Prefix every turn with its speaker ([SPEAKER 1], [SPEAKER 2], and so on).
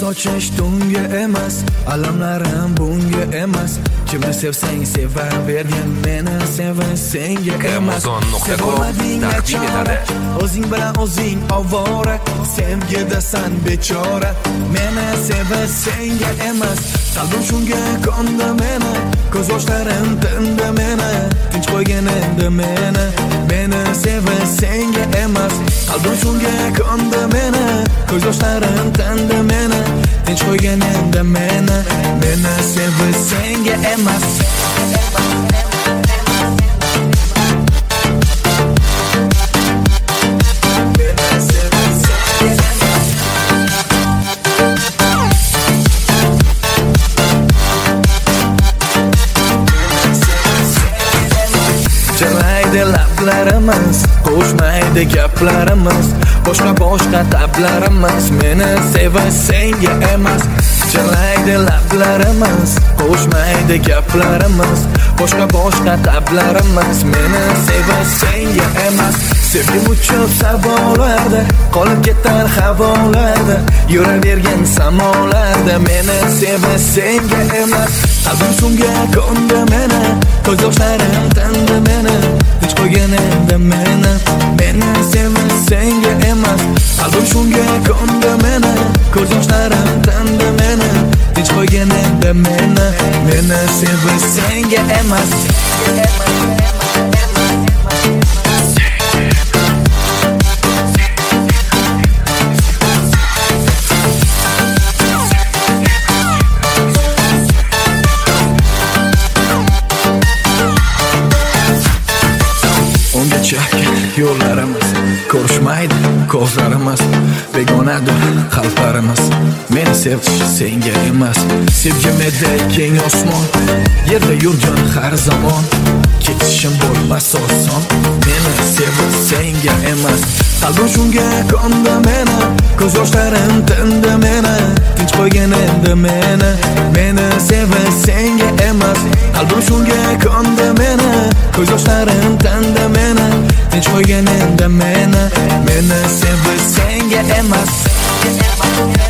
[SPEAKER 1] sochish tunga emas, alamlarim bunga emas. Kimni sevsang sevavergin, meni seving senga emas.
[SPEAKER 2] Amazon.com taqdim etadi.
[SPEAKER 1] O'zing bilan o'zing ovora, sevgidasan bechora. Meni seving senga emas, qalbim shunga ko'ndi meni. Ko'z yoshlarim tindi meni, tinch qo'ygin endi meni. Meni seving senga emas, qalbim shunga ko'ndi meni. Ko'z yoshlarim tindi meni, tinch qo'ygin endi meni. Meni seving senga emas. Jaraydi lablarimiz, qo'shmaydi gaplarimiz, boshqa tablarimiz. Meni seving senga emas. Jaraydi lablarimiz, qo'shmaydi gaplarimiz, boshqa tablarimiz. Meni seving senga emas. Sevgim uchib sabolarda, qolib ketar havolarda, yuravergan samolarda. Meni seving senga emas, qalbim shunga ko'ndi meni. Ko'z yoshlarim tindi meni, tinch qo'ygin endi meni. Meni seving senga emas, qalbim shunga ko'ndi meni. Ko'z yoshlarim tindi meni, tinch qo'ygin endi meni. Meni seving senga emas. Yo'llarimiz ko'rishmaydi, ko'zlarimiz begonadir, qalblarimiz. Meni sevish senga emas. Sevgim edi keng osmon, yerda yurgan har zamon. Ketishim bo'lmas oson. Meni sevish senga emas. Qalbim shunga ko'ndi meni, ko'z yoshlarim tindi meni, tinch qo'ygin endi meni. Meni sevish senga emas. Qalbim shunga ko'ndi meni, ko'z yoshlarim tindi meni, tinch qo'ygin endi meni. Meni sevish senga emas.